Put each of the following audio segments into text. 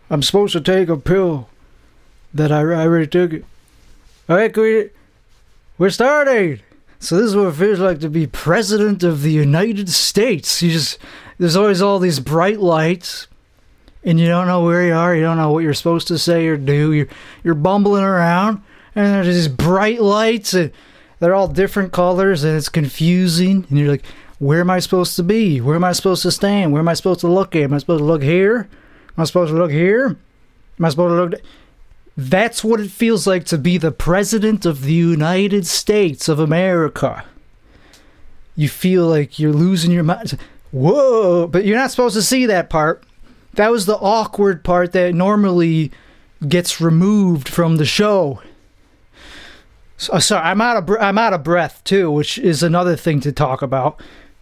I'm supposed to take a pill that I already took it. All right, we're starting. So this is what it feels like to be president of the United States. There's always all these bright lights, and you don't know where you are. You don't know what you're supposed to say or do. You're bumbling around, and there's these bright lights, and they're all different colors, and it's confusing. And you're like, where am I supposed to be? Where am I supposed to stand? Where am I supposed to look at? Am I supposed to look here? Am I supposed to look here? Am I supposed to look... That's what it feels like to be the president of the United States of America. You feel like you're losing your mind. Whoa! But you're not supposed to see that part. That was the awkward part that normally gets removed from the show. Sorry, I'm out of breath too, which is another thing to talk about.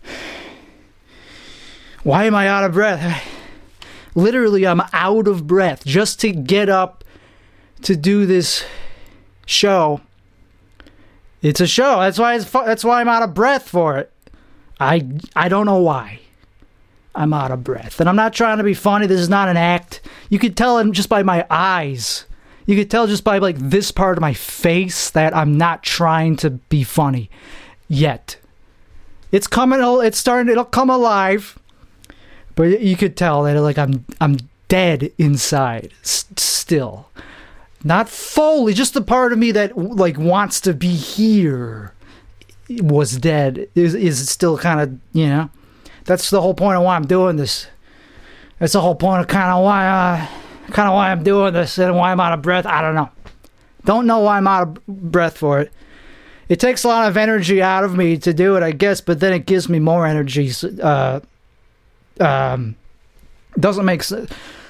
Why am I out of breath? Literally, I'm out of breath just to get up to do this show. It's a show. That's why I'm out of breath for it. I don't know why I'm out of breath. And I'm not trying to be funny. This is not an act. You could tell just by my eyes. You could tell just by like this part of my face that I'm not trying to be funny yet. It's coming. It's starting. It'll come alive. But you could tell that like I'm dead inside still. Not fully, just the part of me that like wants to be here was dead. Is still kind of, you know. That's the whole point of why I'm doing this. That's the whole point of kind of why I'm doing this and why I'm out of breath. I don't know. Don't know why I'm out of breath for it. It takes a lot of energy out of me to do it, I guess, but then it gives me more energy. Doesn't make sense.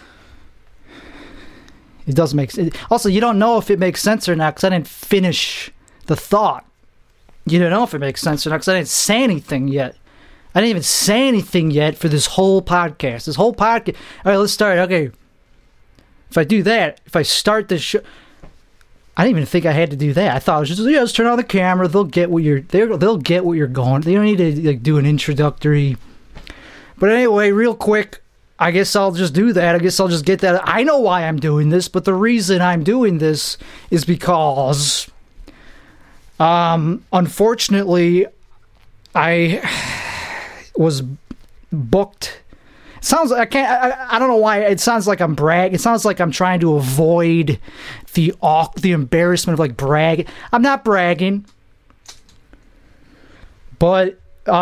It doesn't make sense. Also, you don't know if it makes sense or not because I didn't finish the thought. You don't know if it makes sense or not because I didn't say anything yet. I didn't even say anything yet for this whole podcast. This whole podcast. All right, let's start. Okay. If I do that, if I start the show, I didn't even think I had to do that. I thought it was just, just turn on the camera. They'll get what you're going. They don't need to like do an introductory. But anyway, real quick. I guess I'll just do that. I guess I'll just get that. I know why I'm doing this, but the reason I'm doing this is because, unfortunately, I was booked. It sounds like I don't know why. It sounds like I'm bragging. It sounds like I'm trying to avoid the embarrassment of like bragging. I'm not bragging, but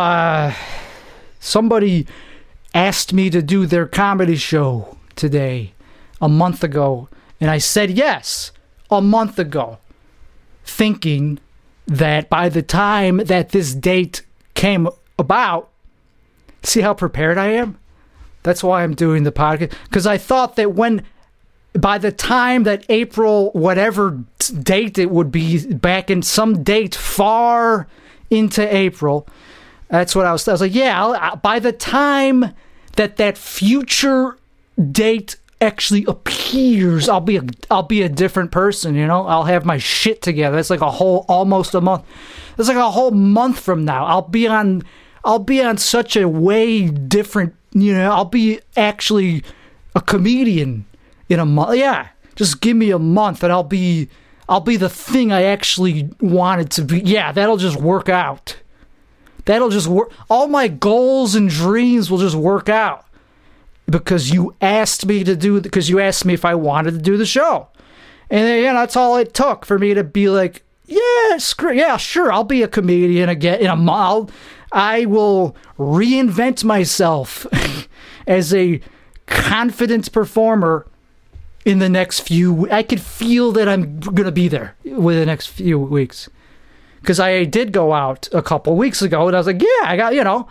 somebody asked me to do their comedy show today, a month ago, and I said yes, a month ago, thinking that by the time that this date came about, see how prepared I am? That's why I'm doing the podcast, because I thought that by the time that April, whatever date it would be, back in some date far into April, that's what I was like, yeah, by the time that future date actually appears, I'll be a different person, you know? I'll have my shit together. It's like almost a month. It's like a whole month from now. I'll be on such a way different, you know, I'll be actually a comedian in a month. Yeah. Just give me a month and I'll be the thing I actually wanted to be. Yeah, that'll just work out. That'll just work. All my goals and dreams will just work out because you asked me because you asked me if I wanted to do the show. And then, that's all it took for me to be like, yeah, sure, I'll be a comedian again in a month. I will reinvent myself as a confident performer in the next few. I could feel that I'm going to be there within the next few weeks. Because I did go out a couple weeks ago, and I was like, yeah, I got,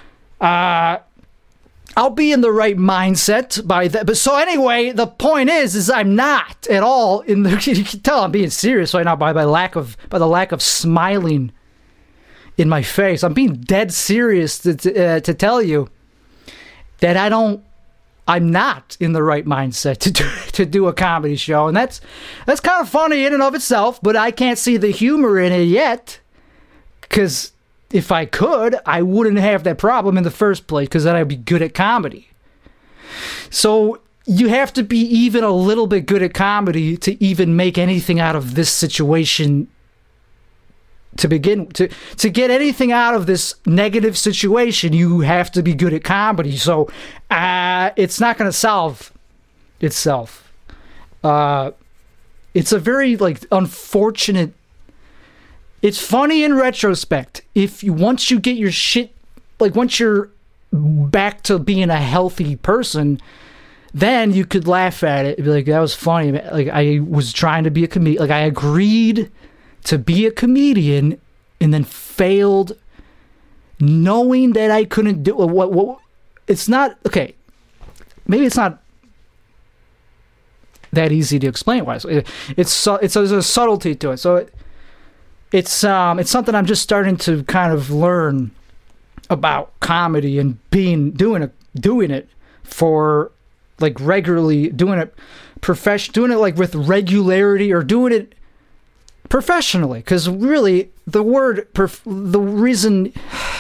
I'll be in the right mindset by that. But so anyway, the point is I'm not at all in the, you can tell I'm being serious right now by the lack of smiling in my face. I'm being dead serious to tell you that I'm not in the right mindset to do a comedy show. And that's kind of funny in and of itself, but I can't see the humor in it yet. Because if I could, I wouldn't have that problem in the first place, because then I'd be good at comedy. So you have to be even a little bit good at comedy to even make anything out of this situation. To begin to get anything out of this negative situation, you have to be good at comedy. So it's not going to solve itself. It's a very unfortunate. It's funny in retrospect. Once you get your shit, once you're back to being a healthy person, then you could laugh at it and be like, that was funny. I was trying to be a comedian. I agreed to be a comedian and then failed knowing that I couldn't do what it's not okay. Maybe it's not that easy to explain why. It's there's a subtlety to it. So it's something I'm just starting to kind of learn about comedy and doing it for regularly, doing it with regularity, or doing it professionally, because really the reason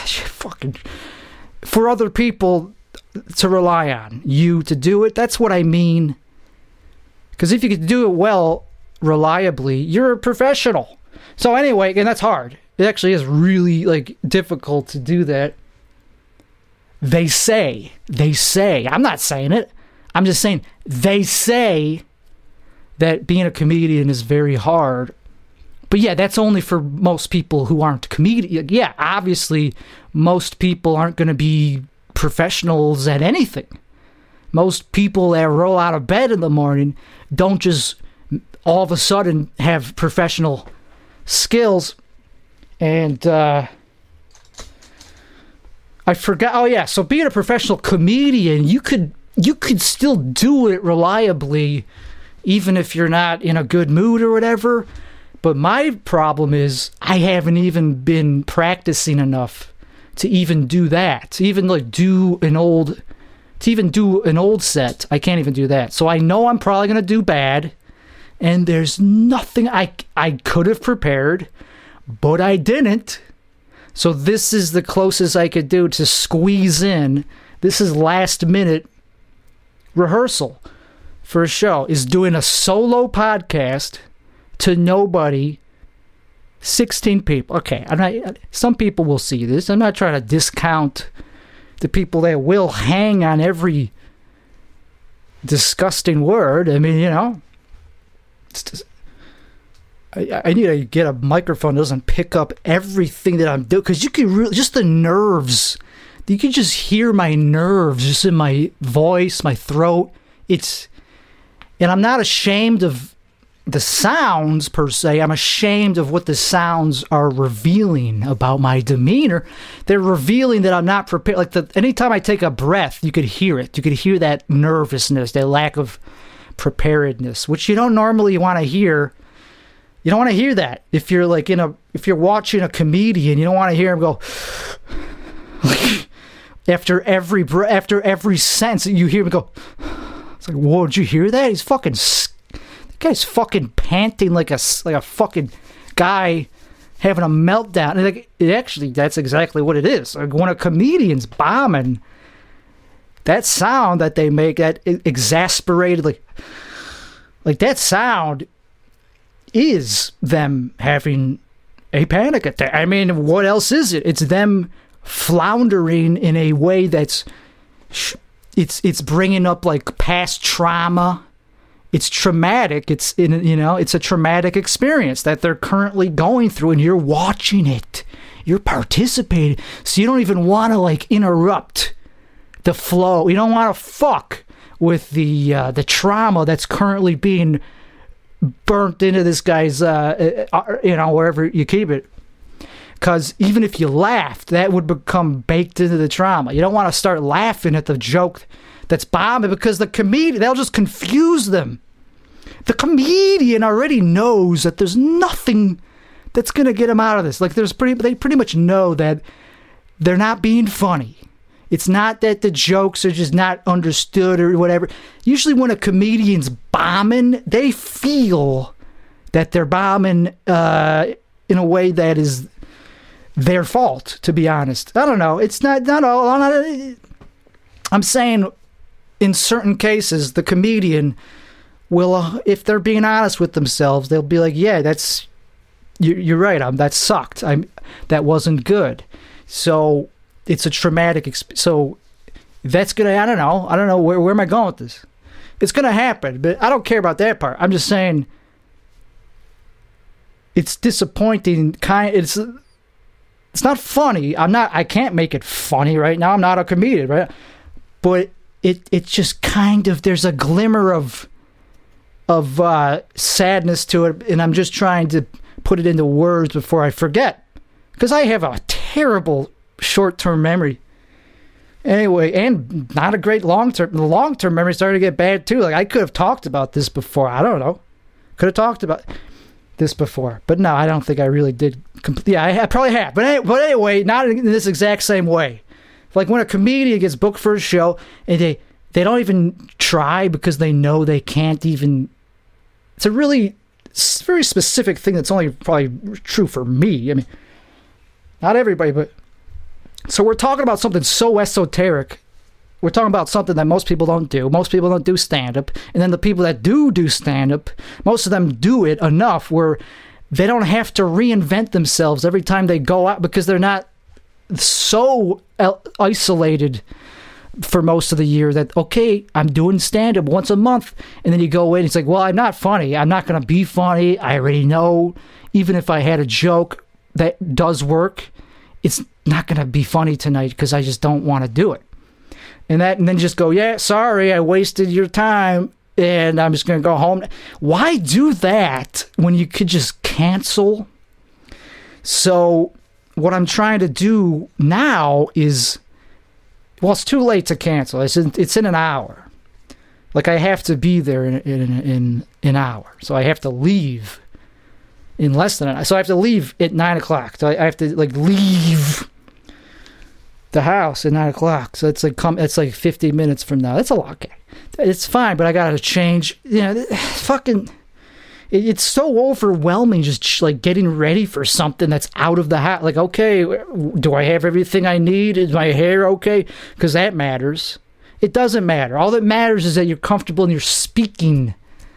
for other people to rely on you to do it, that's what I mean. Because if you could do it well, reliably, you're a professional. So anyway, and that's hard. It actually is really difficult to do that. They say, I'm not saying it, I'm just saying they say that being a comedian is very hard. But yeah, that's only for most people who aren't comedians. Yeah, obviously, most people aren't going to be professionals at anything. Most people that roll out of bed in the morning don't just all of a sudden have professional skills. And I forgot. Oh yeah, so being a professional comedian, you could still do it reliably, even if you're not in a good mood or whatever. But my problem is I haven't even been practicing enough to even do that. To even do an old set. I can't even do that. So I know I'm probably going to do bad. And there's nothing I could have prepared, but I didn't. So this is the closest I could do to squeeze in. This is last minute rehearsal for a show, is doing a solo podcast to nobody, 16 people. Okay, some people will see this. I'm not trying to discount the people that will hang on every disgusting word. I mean, I need to get a microphone that doesn't pick up everything that I'm doing, because you can really, just the nerves. You can just hear my nerves just in my voice, my throat. And I'm not ashamed of the sounds per se. I'm ashamed of what the sounds are revealing about my demeanor. They're revealing that I'm not prepared. Anytime I take a breath, you could hear it. You could hear that nervousness, that lack of preparedness, which you don't normally want to hear. You don't want to hear that if you're if you're watching a comedian. You don't want to hear him go after every sentence. You hear him go. It's like, whoa! Did you hear that? He's fucking. The guy's fucking panting like a fucking guy having a meltdown. And actually, that's exactly what it is. When a comedian's bombing, that sound that they make, that exasperated, like that sound, is them having a panic attack. I mean, what else is it? It's them floundering in a way that's it's bringing up past trauma. It's traumatic. It's a traumatic experience that they're currently going through, and you're watching it. You're participating. So you don't even want to interrupt the flow. You don't want to fuck with the trauma that's currently being burnt into this guy's, wherever you keep it. Because even if you laughed, that would become baked into the trauma. You don't want to start laughing at the joke that's bombing, because the comedian, they'll just confuse them. The comedian already knows that there's nothing that's going to get him out of this. They pretty much know that they're not being funny. It's not that the jokes are just not understood or whatever. Usually when a comedian's bombing, they feel that they're bombing in a way that is their fault, to be honest. I don't know. It's not all. I'm saying in certain cases, the comedian will, if they're being honest with themselves, they'll be like, yeah, you're right, that sucked. That wasn't good. So it's a traumatic so that's gonna, I don't know where am I going with this? It's gonna happen, but I don't care about that part. I'm just saying it's disappointing. It's not funny. I can't make it funny right now. I'm not a comedian, right? But it just kind of, there's a glimmer of sadness to it, and I'm just trying to put it into words before I forget, because I have a terrible short-term memory anyway, and not a great long-term. The long-term memory started to get bad too. Like, I could have talked about this before. I don't know, could have talked about this before, but no, I don't think I really did. Yeah, I probably have, but anyway, not in this exact same way. Like when a comedian gets booked for a show and they don't even try because they know they can't even. It's a very specific thing that's only probably true for me. I mean, not everybody, but so we're talking about something so esoteric. We're talking about something that most people don't do. Most people don't do stand-up. And then the people that do stand-up, most of them do it enough where they don't have to reinvent themselves every time they go out, because they're not so isolated for most of the year that, okay, I'm doing stand-up once a month. And then you go in, it's like, well, I'm not funny. I'm not going to be funny. I already know. Even if I had a joke that does work, it's not going to be funny tonight because I just don't want to do it. And then just go, yeah, sorry, I wasted your time, and I'm just going to go home. Why do that when you could just cancel? So what I'm trying to do now is, well, it's too late to cancel. It's in an hour. Like, I have to be there in an hour. So I have to leave in less than an hour. So I have to leave at 9 o'clock. So I have to, like, leave the house at 9 o'clock. So it's like 50 minutes from now. That's a lot. Okay. It's fine, but I gotta change. It's so overwhelming just like getting ready for something that's out of the house. Like, okay, do I have everything I need? Is my hair okay? Because that matters. It doesn't matter. All that matters is that you're comfortable and you're speaking.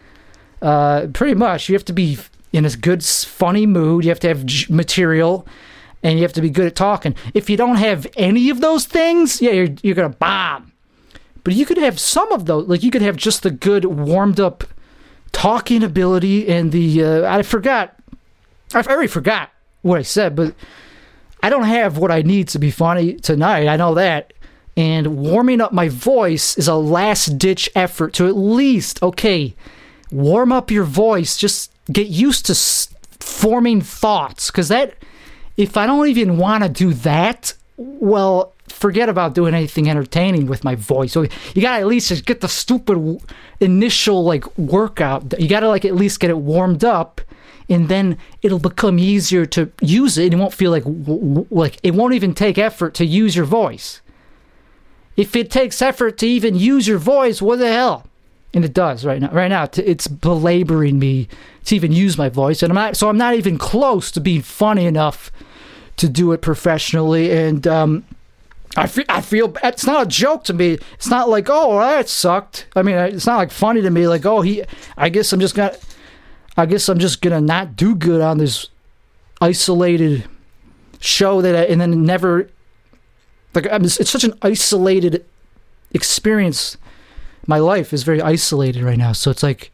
Pretty much. You have to be in a good, funny mood. You have to have material. And you have to be good at talking. If you don't have any of those things, yeah, you're going to bomb. But you could have some of those. Like, you could have just the good, warmed-up talking ability and the... I already forgot what I said, but I don't have what I need to be funny tonight. I know that. And warming up my voice is a last-ditch effort to at least, okay, warm up your voice. Just get used to forming thoughts. Because that... If I don't even want to do that, well, forget about doing anything entertaining with my voice. So you got to at least just get the stupid initial, like, workout. You got to, like, at least get it warmed up, and then it'll become easier to use it, and it won't feel like it won't even take effort to use your voice. If it takes effort to even use your voice, what the hell? And it does right now. Right now, it's belaboring me to even use my voice, and I'm not even close to being funny enough to do it professionally. And I feel it's not a joke to me. It's not like, oh, that sucked. I mean, it's not like funny to me. Like, oh, I guess I'm just gonna not do good on this isolated show and then never. Like, it's such an isolated experience. My life is very isolated right now, so it's like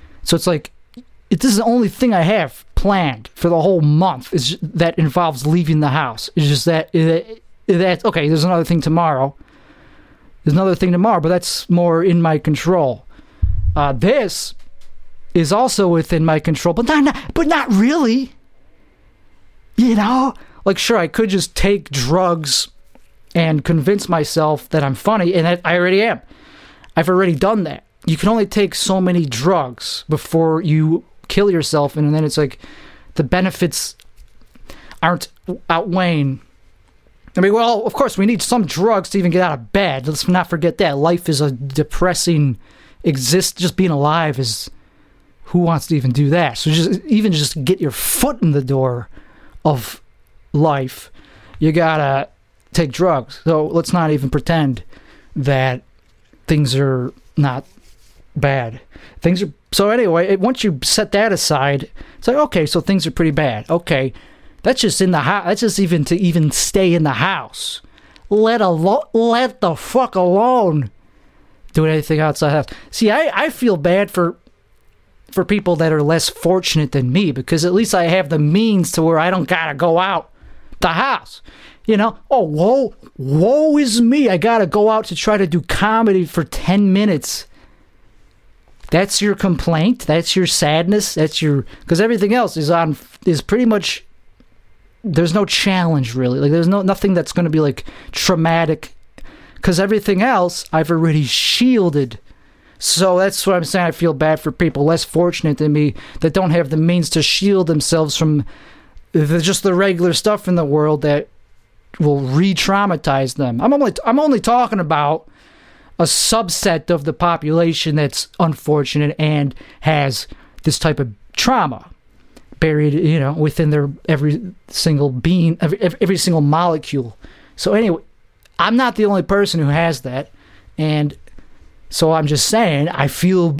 this is the only thing I have planned for the whole month is that involves leaving the house. It's just that okay. There's another thing tomorrow. But that's more in my control. This is also within my control, but not really. You know, like, sure, I could just take drugs and convince myself that I'm funny, and I already am. I've already done that. You can only take so many drugs before you kill yourself, and then it's like the benefits aren't outweighing. I mean, well, of course, we need some drugs to even get out of bed. Let's not forget that. Life is a depressing just being alive is... Who wants to even do that? So just get your foot in the door of life, you gotta take drugs. So let's not even pretend that things are not bad. Things are so anyway. Once you set that aside, it's like okay, so things are pretty bad. Okay, that's just in the house. That's just even to even stay in the house. Let the fuck alone doing anything outside the house. See, I feel bad for people that are less fortunate than me because at least I have the means to where I don't gotta go out the house. You know, oh, woe is me. I gotta go out to try to do comedy for 10 minutes. That's your complaint. That's your sadness. That's your, because everything else is pretty much, there's no challenge really. Like there's nothing that's going to be like traumatic because everything else I've already shielded. So that's what I'm saying. I feel bad for people less fortunate than me that don't have the means to shield themselves from just the regular stuff in the world that will re-traumatize them. I'm only talking about a subset of the population that's unfortunate and has this type of trauma buried, within their every single being, every single molecule. So anyway, I'm not the only person who has that, and so I'm just saying, I feel,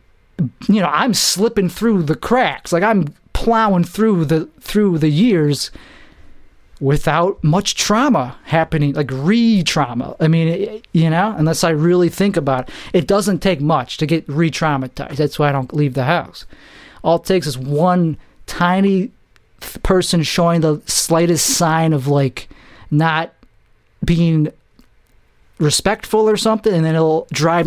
I'm slipping through the cracks, like I'm plowing through the years without much trauma happening, like re-trauma. I mean, unless I really think about it, it doesn't take much to get re-traumatized. That's why I don't leave the house. All it takes is one tiny person showing the slightest sign of like not being respectful or something, and then it'll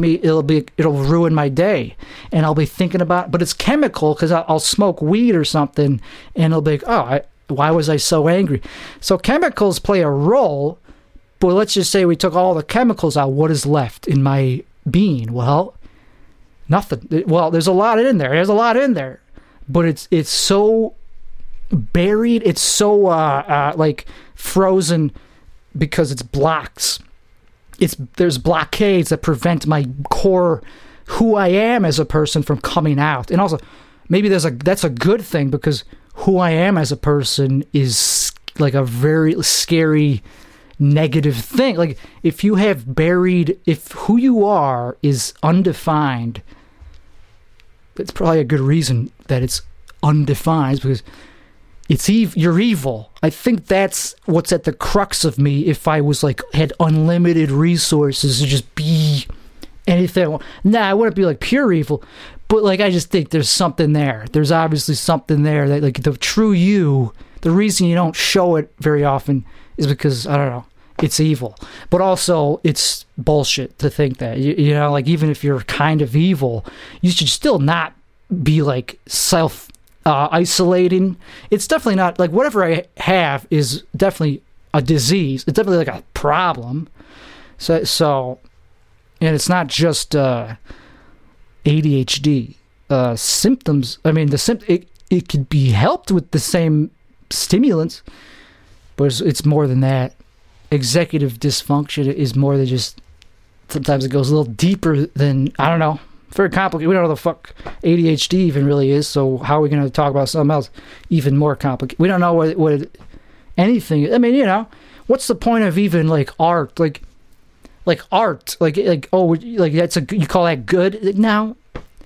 ruin my day, and I'll be thinking about, but it's chemical because I'll smoke weed or something, and it'll be like, why was I so angry? So chemicals play a role, but let's just say we took all the chemicals out. What is left in my being? Well, nothing. Well, there's a lot in there. There's a lot in there, but it's so buried. It's so like frozen because it's blocks. There's blockades that prevent my core, who I am as a person, from coming out. And also, maybe that's a good thing because who I am as a person is like a very scary negative thing. Like if who you are is undefined, it's probably a good reason that it's undefined because you're evil. I think that's what's at the crux of me. If I was like had unlimited resources to just be anything, I wouldn't be like pure evil. But like I just think there's something there. There's obviously something there that like the true you. The reason you don't show it very often is because I don't know. It's evil, but also it's bullshit to think that like even if you're kind of evil, you should still not be like self. Isolating. It's definitely not like whatever I have is definitely a disease. It's definitely like a problem. So and it's not just ADHD symptoms. I mean, it could be helped with the same stimulants, but it's more than that. Executive dysfunction is more than just. Sometimes it goes a little deeper than I don't know. Very complicated. We don't know what the fuck ADHD even really is, so how are we going to talk about something else even more complicated? We don't know what anything. I mean, what's the point of even like art? Like art, like that's you call that good now?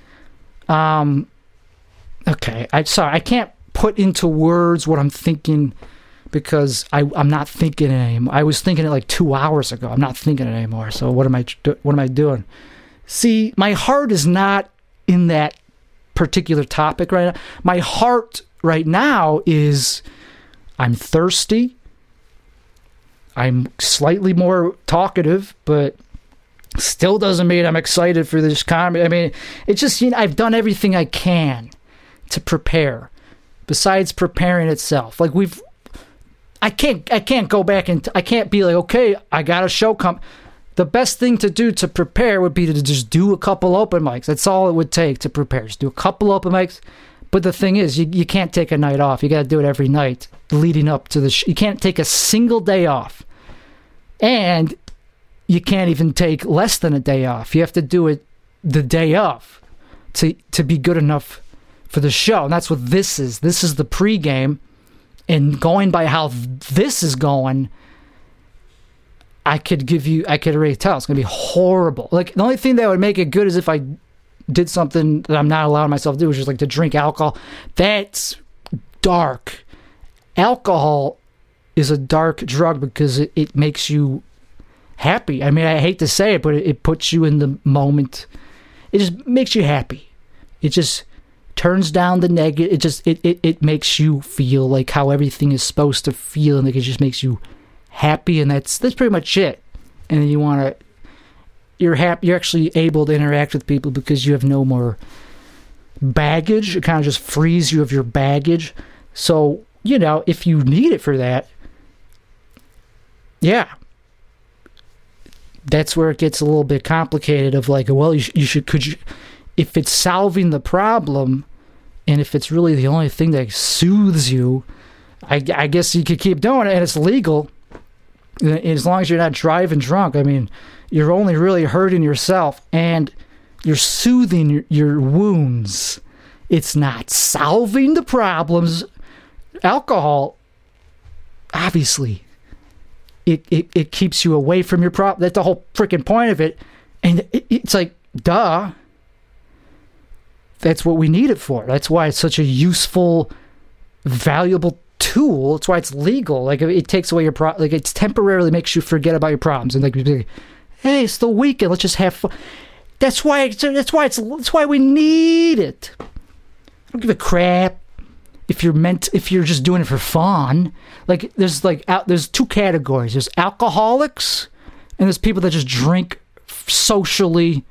Okay, I can't put into words what I'm thinking because I'm not thinking it anymore. I was thinking it like 2 hours ago. I'm not thinking it anymore. So what am I doing? See, my heart is not in that particular topic right now. My heart right now is I'm thirsty. I'm slightly more talkative, but still doesn't mean I'm excited for this comedy. I mean, it's just, I've done everything I can to prepare besides preparing itself. Like I can't go back and I can't be like, okay, I got a show come. The best thing to do to prepare would be to just do a couple open mics. That's all it would take to prepare. Just do a couple open mics. But the thing is, you can't take a night off. You got to do it every night leading up to the you can't take a single day off. And you can't even take less than a day off. You have to do it the day of to be good enough for the show. And that's what this is. This is the pregame. And going by how this is going, I could already tell it's going to be horrible. Like, the only thing that would make it good is if I did something that I'm not allowing myself to do, which is like to drink alcohol. That's dark. Alcohol is a dark drug because it makes you happy. I mean, I hate to say it, but it puts you in the moment. It just makes you happy. It just turns down the negative. It makes you feel like how everything is supposed to feel, and like it just makes you happy, and that's pretty much it. And then you're happy. You're actually able to interact with people because you have no more baggage. It kind of just frees you of your baggage. So, if you need it for that, yeah, that's where it gets a little bit complicated. Of like, well, could you, if it's solving the problem, and if it's really the only thing that soothes you, I guess you could keep doing it, and it's legal. As long as you're not driving drunk. I mean, you're only really hurting yourself, and you're soothing your wounds. It's not solving the problems. Alcohol, obviously, it keeps you away from your problem. That's the whole freaking point of it. And it's like, duh. That's what we need it for. That's why it's such a useful, valuable tool. That's why it's legal. Like, it takes away your like, it temporarily makes you forget about your problems, and like, hey, it's the weekend, let's just have fun. That's why we need it. I don't give a crap if you're just doing it for fun. Like, there's two categories. There's alcoholics, and there's people that just drink socially.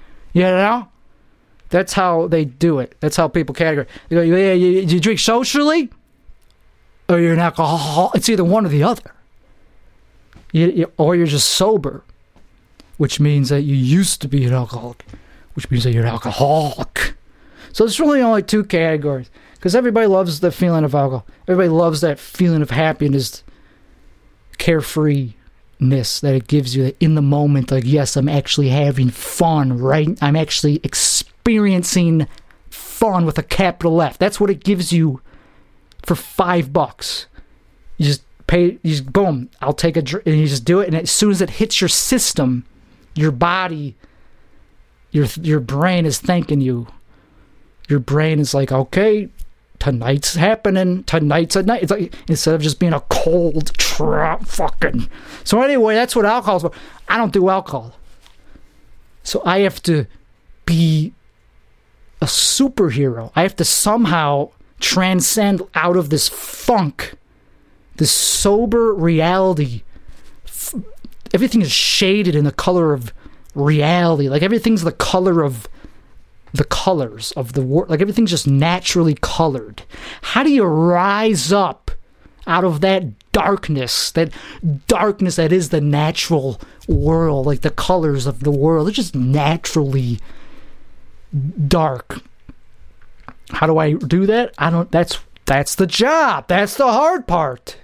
That's how they do it. That's how people categorize. They go, yeah, you drink socially, or you're an alcoholic. It's either one or the other. Or you're just sober, which means that you used to be an alcoholic, which means that you're an alcoholic. So there's really only two categories, because everybody loves the feeling of alcohol. Everybody loves that feeling of happiness, carefreeness that it gives you in the moment. Like, yes, I'm actually having fun, right? I'm actually experiencing fun with a capital F. That's what it gives you for $5. You just pay, boom, I'll take a drink, and you just do it, and as soon as it hits your system, your body, your brain is thanking you. Your brain is like, okay, tonight's happening. Tonight's a night. It's like, instead of just being a cold trap fucking. So anyway, that's what alcohol's for. I don't do alcohol. So I have to be a superhero. I have to somehow transcend out of this funk, this sober reality. Everything is shaded in the color of reality. Like, everything's the color of the colors of the world. Like, everything's just naturally colored. How do you rise up out of that darkness that is the natural world? Like, the colors of the world, they're just naturally dark. How do I do that? That's the job. That's the hard part.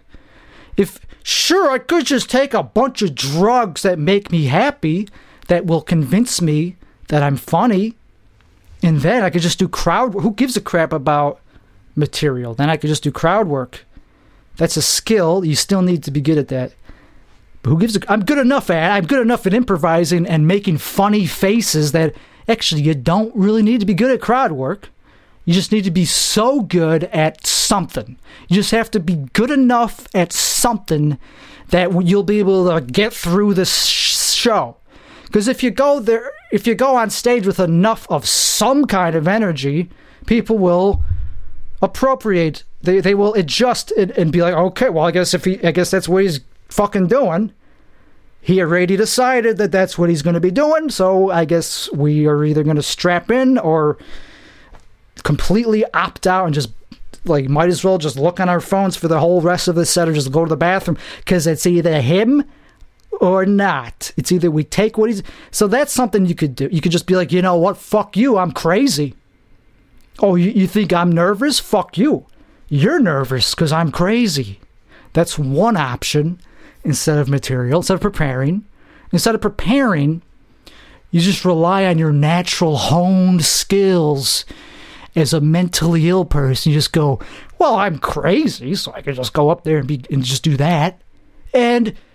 Sure, I could just take a bunch of drugs that make me happy, that will convince me that I'm funny, and then I could just do crowd work. Who gives a crap about material? Then I could just do crowd work. That's a skill. You still need to be good at that. But I'm good enough at improvising and making funny faces that actually you don't really need to be good at crowd work. You just need to be so good at something. You just have to be good enough at something that you'll be able to get through this show. Because if you go on stage with enough of some kind of energy, people will appropriate. They will adjust and be like, okay, well, I guess that's what he's fucking doing. He already decided that that's what he's going to be doing, so I guess we are either going to strap in or completely opt out and just, like, might as well just look on our phones for the whole rest of the set or just go to the bathroom, because it's either him or not. It's either we take what he's... So that's something you could do. You could just be like, you know what? Fuck you. I'm crazy. Oh, you think I'm nervous? Fuck you. You're nervous because I'm crazy. That's one option instead of material, instead of preparing. Instead of preparing, you just rely on your natural honed skills as a mentally ill person. You just go, well, I'm crazy, so I can just go up there and just do that. And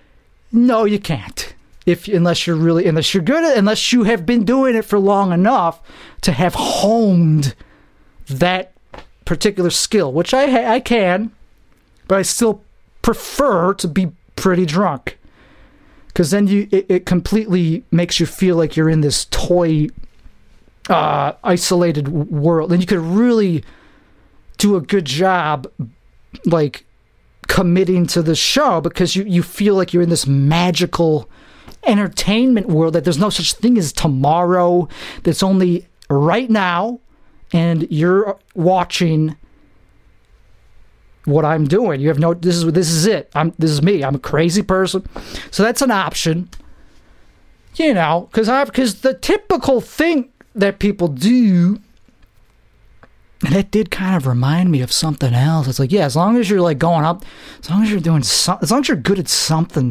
No, you can't. Unless you have been doing it for long enough to have honed that particular skill, which I can, but I still prefer to be pretty drunk, because then it completely makes you feel like you're in this toy, isolated world, and you could really do a good job, like, committing to the show, because you feel like you're in this magical entertainment world, that there's no such thing as tomorrow, that's only right now, and you're watching what I'm doing. You have no, this is it. This is me. I'm a crazy person. So that's an option, because the typical thing that people do, and that did kind of remind me of something else. It's like, yeah, as long as you're like going up, as long as you're doing something, as long as you're good at something,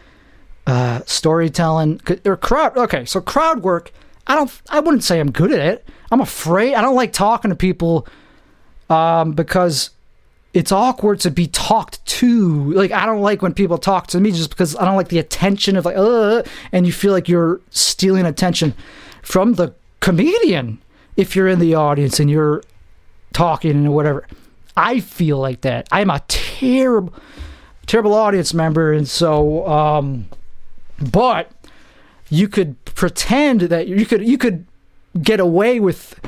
storytelling or crowd. Okay, so crowd work. I wouldn't say I'm good at it. I'm afraid. I don't like talking to people, because it's awkward to be talked to. Like, I don't like when people talk to me, just because I don't like the attention of like, and you feel like you're stealing attention from the comedian if you're in the audience and you're talking and whatever. I feel like that. I'm a terrible audience member, and so, but you could pretend that you could get away with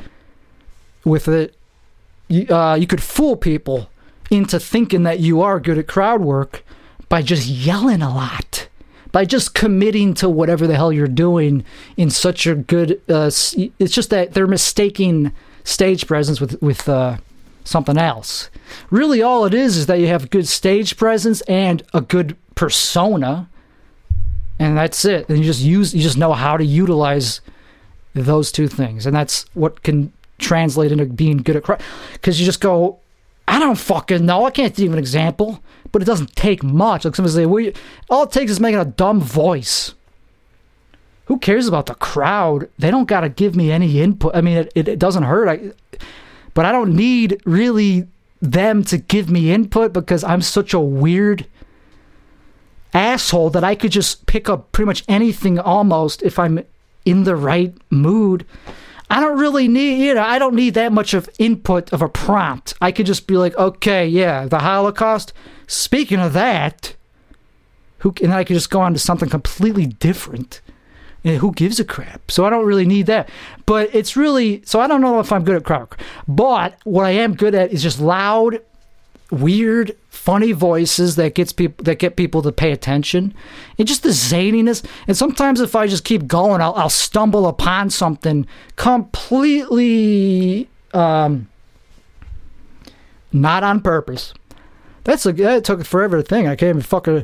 it. You could fool people into thinking that you are good at crowd work by just yelling a lot, by just committing to whatever the hell you're doing in such a good, it's just that they're mistaking stage presence with something else. Really all it is that you have good stage presence and a good persona, and that's it. And you just know how to utilize those two things, and that's what can translate into being good at crowd. Because you just go, I don't fucking know. I can't give an example, but it doesn't take much. Like somebody say, all it takes is making a dumb voice. Who cares about the crowd? They don't got to give me any input. I mean, it doesn't hurt. But I don't need really them to give me input, because I'm such a weird asshole that I could just pick up pretty much anything almost if I'm in the right mood. I don't really need, I don't need that much of input of a prompt. I could just be like, okay, yeah, the Holocaust. Speaking of that, and then I could just go on to something completely different. And who gives a crap? So I don't really need that. But it's really, so I don't know if I'm good at crowd work. But what I am good at is just loud, weird, funny voices that get people to pay attention, and just the zaniness. And sometimes if I just keep going, I'll stumble upon something completely not on purpose. That took forever to think. I can't even fucking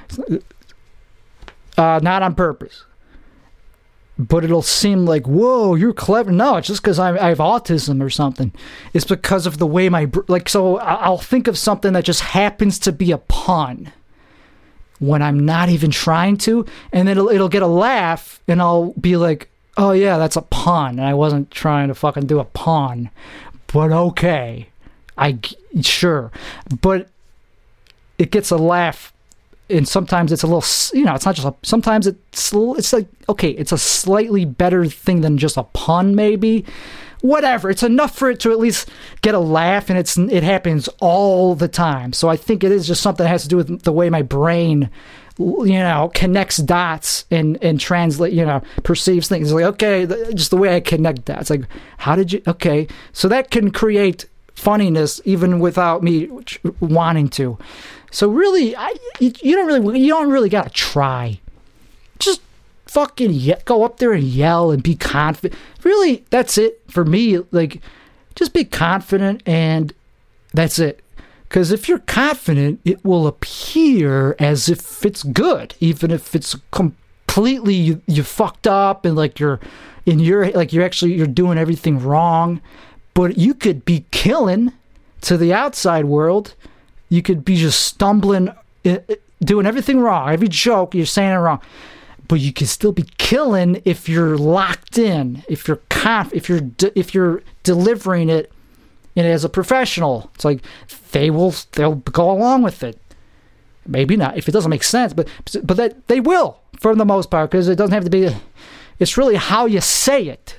not on purpose. But it'll seem like, whoa, you're clever. No, it's just because I have autism or something. It's because of the way so I'll think of something that just happens to be a pun when I'm not even trying to, and then it'll get a laugh, and I'll be like, oh yeah, that's a pun, and I wasn't trying to fucking do a pun, but okay, sure. But it gets a laugh. And sometimes it's a little, it's not just sometimes it's like, okay, it's a slightly better thing than just a pun, maybe. Whatever. It's enough for it to at least get a laugh, and it happens all the time. So I think it is just something that has to do with the way my brain, connects dots and translate, perceives things. It's like, okay, just the way I connect dots. Like, how did you, okay. So that can create funniness even without me wanting to. So really, you don't really gotta try. Just fucking go up there and yell and be confident. Really, that's it for me. Like, just be confident, and that's it. Because if you're confident, it will appear as if it's good, even if it's completely you fucked up and like you're doing everything wrong. But you could be killing to the outside world. You could be just stumbling, doing everything wrong. Every joke, you're saying it wrong. But you can still be killing if you're locked in, if you're delivering it as a professional. It's like they'll go along with it. Maybe not if it doesn't make sense, but that they will for the most part, because it doesn't have to be. It's really how you say it.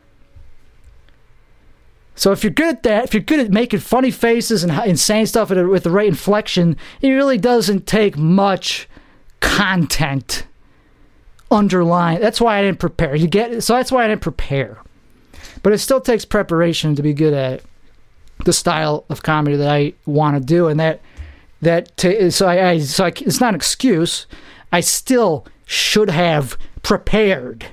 So if you're good at that, if you're good at making funny faces and saying stuff with the right inflection, it really doesn't take much content underlying. That's why I didn't prepare. So that's why I didn't prepare. But it still takes preparation to be good at the style of comedy that I want to do, and it's not an excuse. I still should have prepared.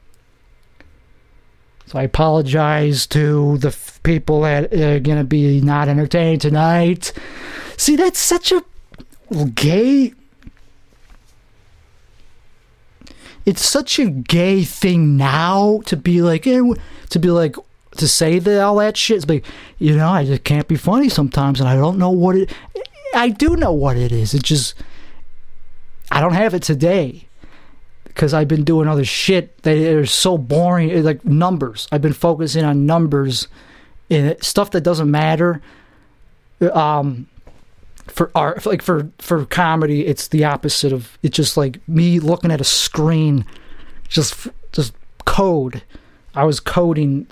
So I apologize to the people that are going to be not entertained tonight. See, that's such a gay... It's such a gay thing now to be like, to say all that shit. It's like, I just can't be funny sometimes, and I don't know what it... I do know what it is. It just... I don't have it today. Because I've been doing other shit that are so boring, like numbers. I've been focusing on numbers and stuff that doesn't matter. For art, like for comedy, it's the opposite of. It's just like me looking at a screen, just code. I was coding.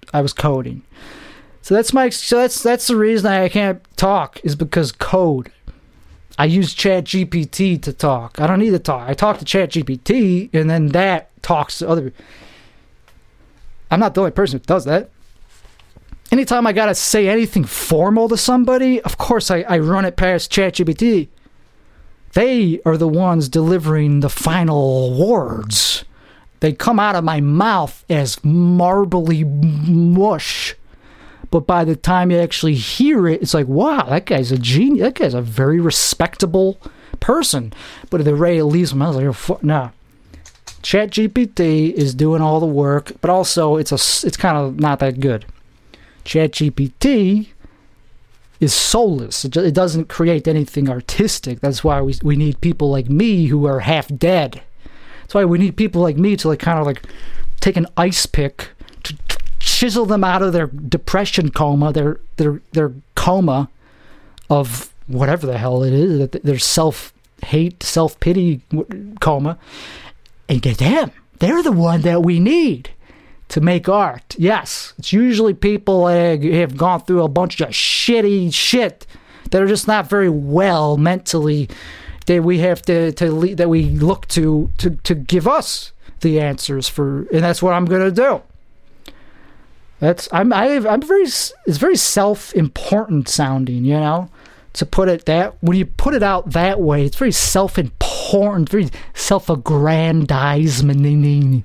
So that's the reason I can't talk, is because code. I use ChatGPT to talk. I don't need to talk. I talk to ChatGPT, and then that talks to other... I'm not the only person who does that. Anytime I gotta say anything formal to somebody, of course I run it past ChatGPT. They are the ones delivering the final words. They come out of my mouth as marbly mush. But by the time you actually hear it, it's like, wow, that guy's a genius. That guy's a very respectable person. But at the rate it leaves him, I was like, no. ChatGPT is doing all the work, but also it's kind of not that good. ChatGPT is soulless. It doesn't create anything artistic. That's why we need people like me who are half dead. That's why we need people like me to kind of take an ice pick to chisel them out of their depression coma, their coma of whatever the hell it is, their self-hate, self-pity coma, and get them. They're the one that we need to make art. Yes, it's usually people that have gone through a bunch of shitty shit that are just not very well mentally, that we have that we look to give us the answers for, and that's what I'm gonna do. It's very self-important sounding, to put it when you put it out that way, it's very self-important, very self-aggrandizing.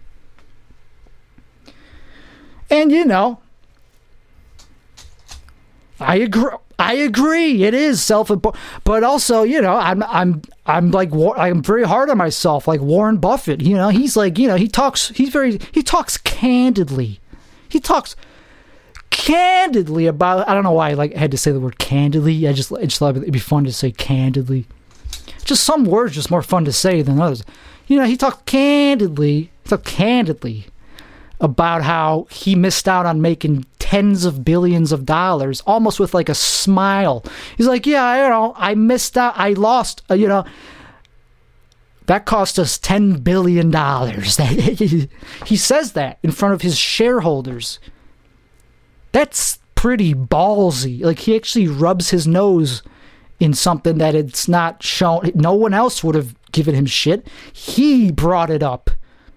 And I agree, it is self-important, but also, I'm very hard on myself, like Warren Buffett. He's like, he talks candidly. He talks candidly about... I don't know why I had to say the word candidly. I just thought it'd be fun to say candidly. Just some words just more fun to say than others. He talked candidly about how he missed out on making tens of billions of dollars, almost with a smile. He's like, yeah, I missed out. I lost, that cost us $10 billion. He says that in front of his shareholders. That's pretty ballsy. He actually rubs his nose in something that it's not shown. No one else would have given him shit. He brought it up.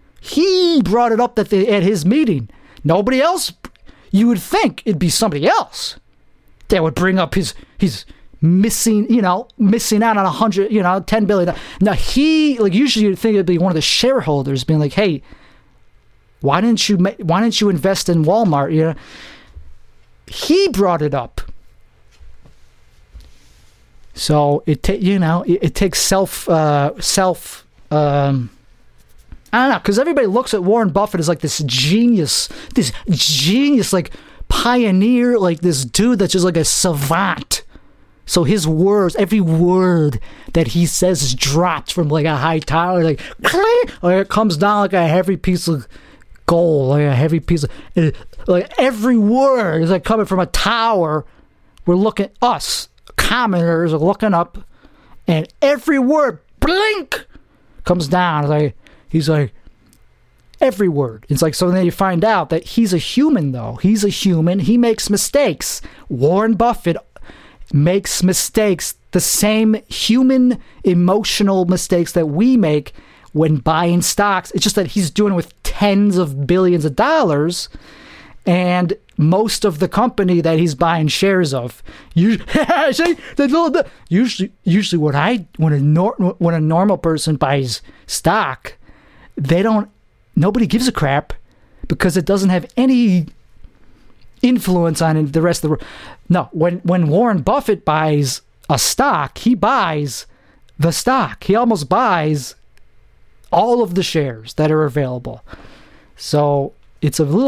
At his meeting. Nobody else. You would think it'd be somebody else that would bring up his missing out on $10 billion. Now usually you'd think it'd be one of the shareholders being like, hey, why didn't you invest in Walmart? He brought it up. So it takes self I don't know, because everybody looks at Warren Buffett as this genius, pioneer, this dude that's just a savant. So his words, every word that he says is dropped from a high tower, or it comes down like a heavy piece of gold, a heavy piece of, every word is coming from a tower. We're looking, us commoners are looking up And every word, blink, comes down. He's like, every word. It's like, so then you find out that he's a human, though. He's a human. He makes mistakes. Warren Buffett makes mistakes, the same human emotional mistakes that we make when buying stocks. It's just that he's doing it with tens of billions of dollars, and most of the company that he's buying shares of. Usually when a normal person buys stock, nobody gives a crap because it doesn't have any influence on the rest of the world. No, when Warren Buffett buys a stock, he buys the stock. He almost buys all of the shares that are available. So it's there's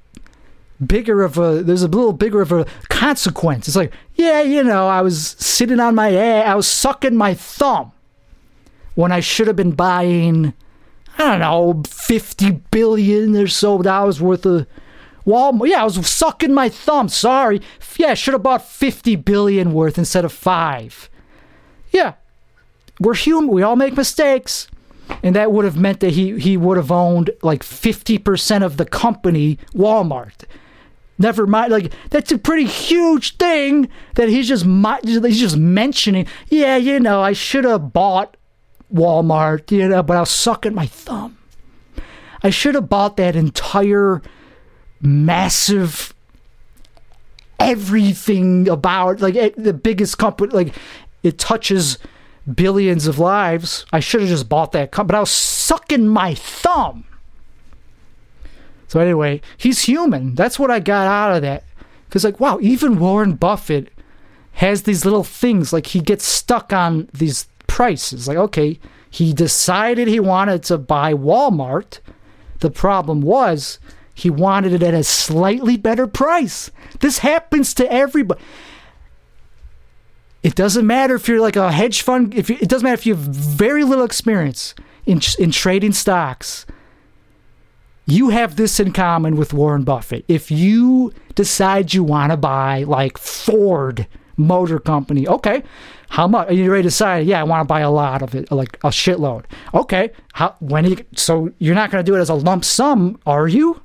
a little bigger of a consequence. It's like, I was sitting on my ass, I was sucking my thumb when I should have been buying, I don't know, $50 billion or so dollars worth of Walmart. Yeah, I was sucking my thumb. Sorry. Yeah, I should have bought $50 billion worth instead of 5. Yeah, we're human. We all make mistakes. And that would have meant that he would have owned like 50% of the company, Walmart. Never mind, like, that's a pretty huge thing that he's just mentioning. Yeah, I should have bought Walmart, but I was sucking my thumb. I should have bought that entire massive everything about, like, the biggest company, like, it touches billions of lives. I should have just bought that company, but I was sucking my thumb. So anyway, he's human. That's what I got out of that. Because, like, wow, even Warren Buffett has these little things. Like, he gets stuck on these prices. Like, okay, he decided he wanted to buy Walmart. The problem was he wanted it at a slightly better price. This happens to everybody. It doesn't matter if you're like a hedge fund. It doesn't matter if you have very little experience in trading stocks. You have this in common with Warren Buffett. If you decide you want to buy like Ford Motor Company, okay, how much? You ready to decide? Yeah, I want to buy a lot of it, like a shitload. Okay, so you're not going to do it as a lump sum, are you?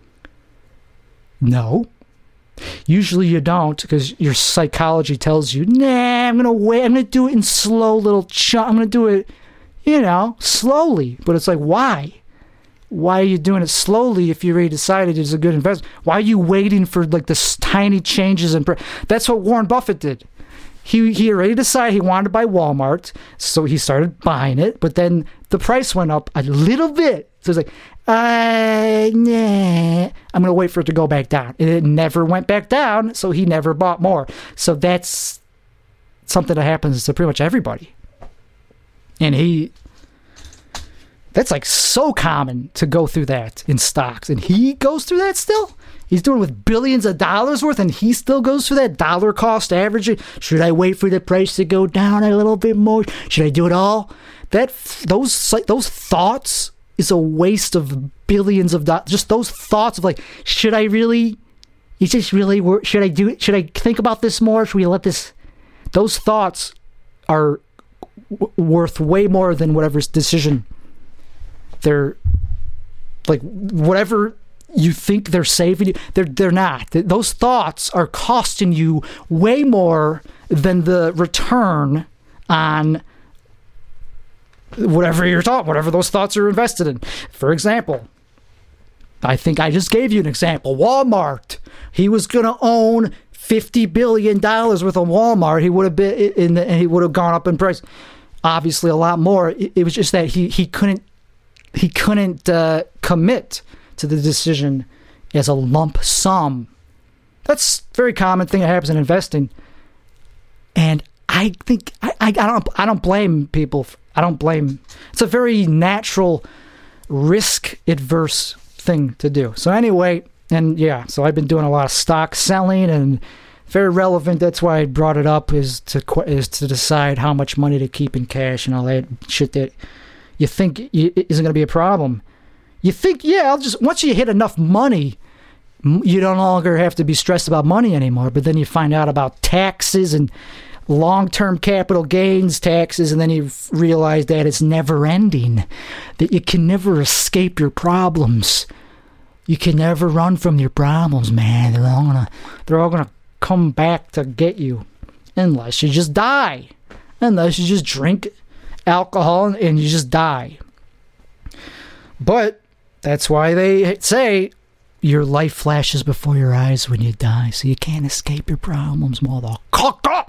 No. Usually you don't, because your psychology tells you, nah, I'm going to wait. I'm going to do it in slow little chunks. I'm going to do it, slowly. But it's like, why? Why are you doing it slowly if you already decided it's a good investment? Why are you waiting for like this tiny changes? That's what Warren Buffett did. He already decided he wanted to buy Walmart, so he started buying it. But then the price went up a little bit. So he's like, nah, I'm going to wait for it to go back down. And it never went back down, so he never bought more. So that's something that happens to pretty much everybody. And that's like so common to go through that in stocks. And he goes through that still? He's doing it with billions of dollars worth, and he still goes through that dollar cost averaging. Should I wait for the price to go down a little bit more? Should I do it all? Those thoughts is a waste of billions of dollars. Just those thoughts of like, should I really? Is this really? Should I do it? Should I think about this more? Should we let this? Those thoughts are worth way more than whatever decision. They're like whatever you think they're saving you. They're not. Those thoughts are costing you way more than the return on whatever those thoughts are invested in. For example, I think I just gave you an example. Walmart. He was going to own $50 billion worth of Walmart. He would have been he would have gone up in price. Obviously, a lot more. It was just that he couldn't commit to the decision as a lump sum. That's a very common thing that happens in investing. And I think I don't blame people. I don't blame. It's a very natural, risk-adverse thing to do. So anyway, and yeah, so I've been doing a lot of stock selling, and very relevant. That's why I brought it up is to decide how much money to keep in cash and all that shit that you think isn't going to be a problem. You think, yeah, once you hit enough money, you no longer have to be stressed about money anymore. But then you find out about taxes and long-term capital gains taxes, and then you realize that it's never-ending, that you can never escape your problems. You can never run from your problems, man. They're all gonna come back to get you, unless you just die, unless you just drink alcohol and you just die. But that's why they say your life flashes before your eyes when you die, so you can't escape your problems, motherfucker.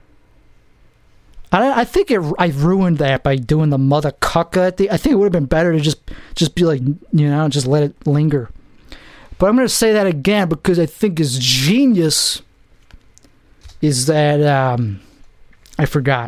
I think I ruined that by doing the mother cucka at the. I think it would have been better to just be like, just let it linger. But I'm going to say that again because I think it's genius. Is that I forgot.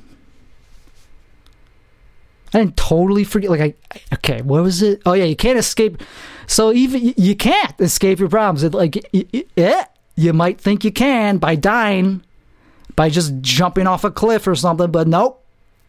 I didn't totally forget. Okay, what was it? Oh yeah, you can't escape. So even you can't escape your problems. You might think you can by dying. By just jumping off a cliff or something, but nope.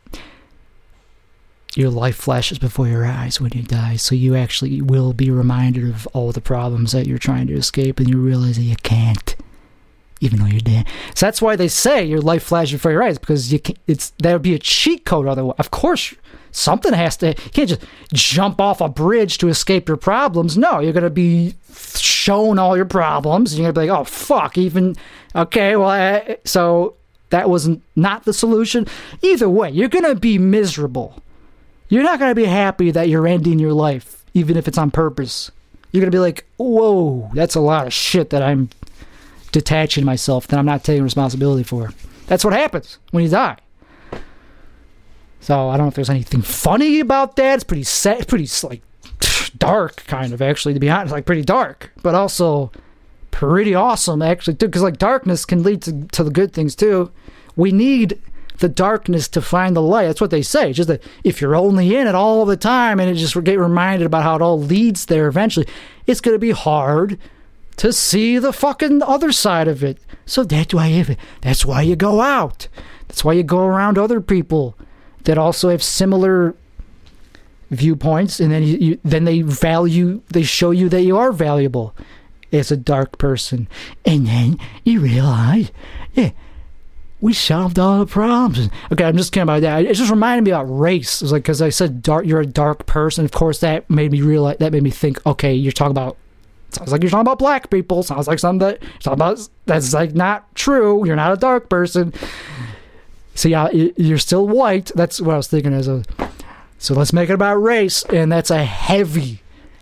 Your life flashes before your eyes when you die, so you actually will be reminded of all the problems that you're trying to escape, and you realize that you can't, even though you're dead. So that's why they say your life flashes before your eyes, because that would be a cheat code otherwise. Of course, something has to. You can't just jump off a bridge to escape your problems. No, you're going to be shown all your problems, and you're going to be like, oh, fuck, okay, well, so that was not the solution. Either way, you're going to be miserable. You're not going to be happy that you're ending your life, even if it's on purpose. You're going to be like, whoa, that's a lot of shit that I'm detaching myself, that I'm not taking responsibility for. That's what happens when you die. So I don't know if there's anything funny about that. It's pretty sad, pretty like dark, kind of, actually, to be honest, like pretty dark, but also pretty awesome, actually, too, because like darkness can lead to the good things too. We need the darkness to find the light. That's what they say. It's just that if you're only in it all the time and just get reminded about how it all leads there eventually, it's going to be hard to see the fucking other side of it. So that's why you go out. That's why you go around other people that also have similar viewpoints, and then they show you that you are valuable as a dark person, and then you realize, yeah, we solved all the problems. Okay, I'm just kidding about that. It just reminded me about race. It was like, because I said you're a dark person. Of course, that made me think. Okay, you're talking about. Sounds like you're talking about black people. Sounds like something that's like not true. You're not a dark person. So yeah, you're still white. That's what I was thinking so let's make it about race, and that's a heavy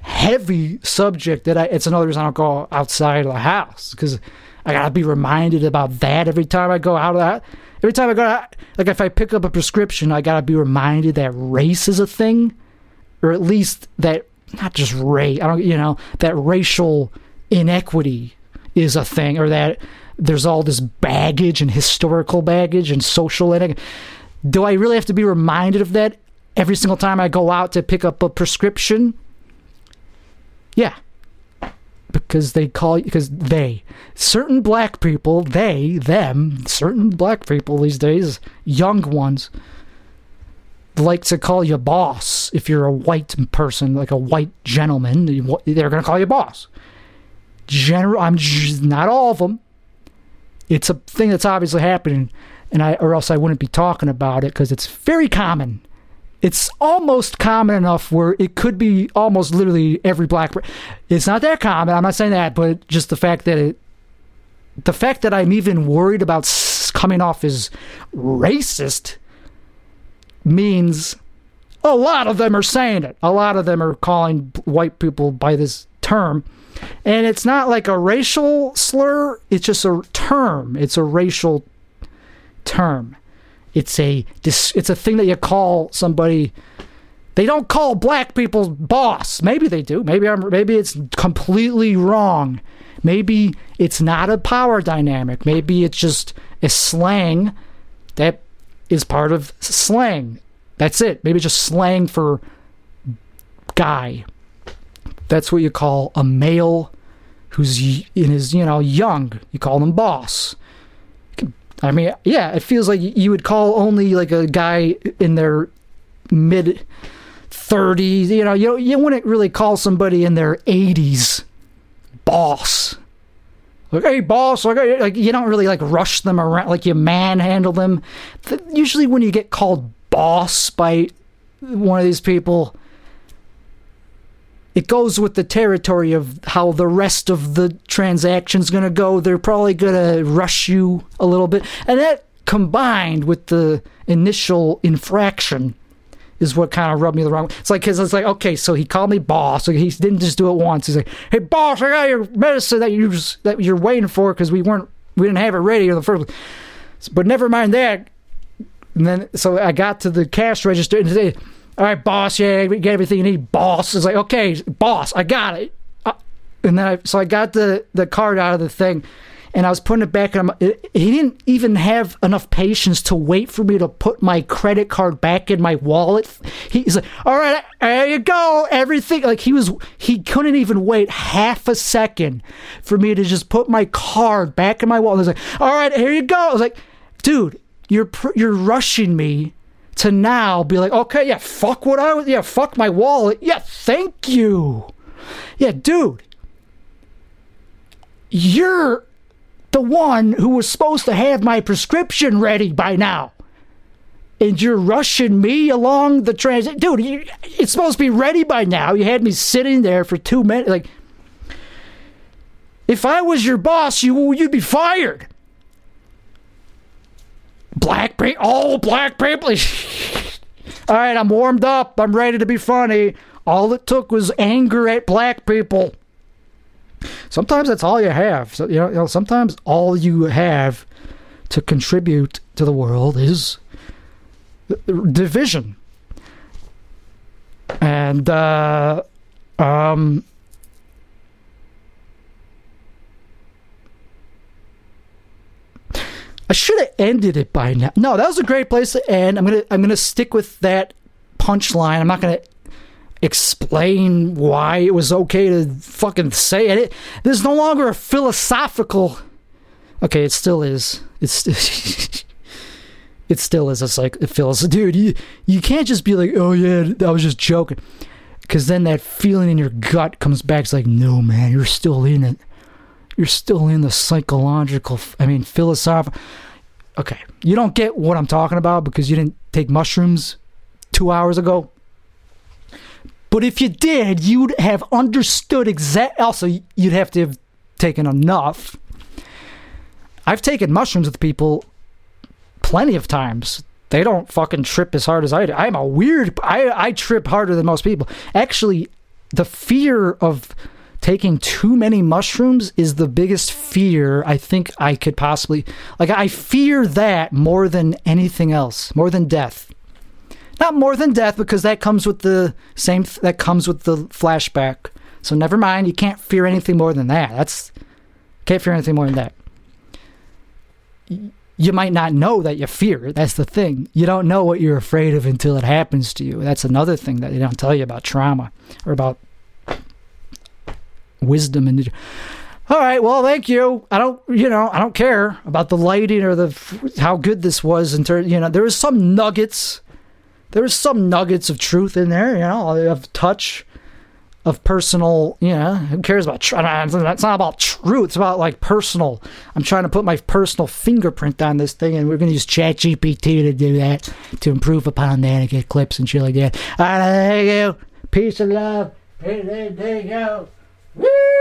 subject it's another reason I don't go outside of the house, because I gotta be reminded about that every time I go out of that. Every time I go out, like if I pick up a prescription, I gotta be reminded that race is a thing, or at least that not just race. That racial inequity is a thing, or that there's all this baggage and historical baggage and social inequity. Do I really have to be reminded of that every single time I go out to pick up a prescription? Yeah. Because certain black people, certain black people these days, young ones, like to call you boss. If you're a white person, like a white gentleman, they're going to call you boss. Not all of them. It's a thing that's obviously happening, or else I wouldn't be talking about it, because it's very common. It's almost common enough where it could be almost literally every black person. It's not that common. I'm not saying that, but just the fact that I'm even worried about coming off as racist means a lot of them are saying it. A lot of them are calling white people by this term. And it's not like a racial slur. It's just a term. It's a racial term. It's a thing that you call somebody. They don't call black people boss. Maybe they do. Maybe it's completely wrong. Maybe it's not a power dynamic. Maybe it's just a slang that is part of slang. That's it. Maybe it's just slang for guy. That's what you call a male who's in his, young. You call them boss. I mean, yeah, it feels like you would call only like a guy in their mid 30s. You wouldn't really call somebody in their 80s boss. like, hey, boss, like you don't really like rush them around, like you manhandle them. Usually when you get called boss by one of these people, it goes with the territory of how the rest of the transaction's going to go. They're probably going to rush you a little bit. And that combined with the initial infraction is what kind of rubbed me the wrong way. It's like, because it's like, okay, so he called me boss. Like, he didn't just do it once. He's like, hey, boss, I got your medicine that you're waiting for because we didn't have it ready in the first place. But never mind that. And then, so I got to the cash register and said, all right, boss, yeah, we get everything you need, boss. It's like, okay, boss, I got it. And then I got the card out of the thing, and I was putting it back, and he didn't even have enough patience to wait for me to put my credit card back in my wallet. He's like, all right, there you go, everything. Like, he couldn't even wait half a second for me to just put my card back in my wallet. He's like, all right, here you go. I was like, dude, you're rushing me to now be like, okay, yeah, fuck my wallet. Yeah, thank you. Yeah, dude, you're the one who was supposed to have my prescription ready by now. And you're rushing me along the transit. Dude, it's supposed to be ready by now. You had me sitting there for 2 minutes. Like, if I was your boss, you'd be fired. Black people. All right, I'm warmed up. I'm ready to be funny. All it took was anger at black people. Sometimes that's all you have. So, you know, sometimes all you have to contribute to the world is division. And I should have ended it by now. No, that was a great place to end. I'm gonna stick with that punchline. I'm not gonna explain why it was okay to fucking say it. There's no longer a philosophical. Okay, it still is. It still is. It's like it feels, dude. You can't just be like, oh yeah, I was just joking, because then that feeling in your gut comes back. It's like, no, man, you're still in it. You're still in the psychological, philosophical. Okay, you don't get what I'm talking about because you didn't take mushrooms 2 hours ago. But if you did, you'd have understood also, you'd have to have taken enough. I've taken mushrooms with people plenty of times. They don't fucking trip as hard as I do. I trip harder than most people. Actually, the fear of taking too many mushrooms is the biggest fear I think I could possibly... Like, I fear that more than anything else. More than death. Not more than death, because that comes with the flashback. So never mind, you can't fear anything more than that. Can't fear anything more than that. You might not know that you fear it. That's the thing. You don't know what you're afraid of until it happens to you. That's another thing that they don't tell you about trauma or about wisdom. And all right, well, thank you. I don't care about the lighting or how good this was. There was some nuggets. There was some nuggets of truth in there, of touch, of personal, who cares about truth? It's not about truth. It's about, like, personal. I'm trying to put my personal fingerprint on this thing, and we're going to use ChatGPT to do that, to improve upon that and get clips and shit like that. All right, there you go. Peace and love. There you go. Woo!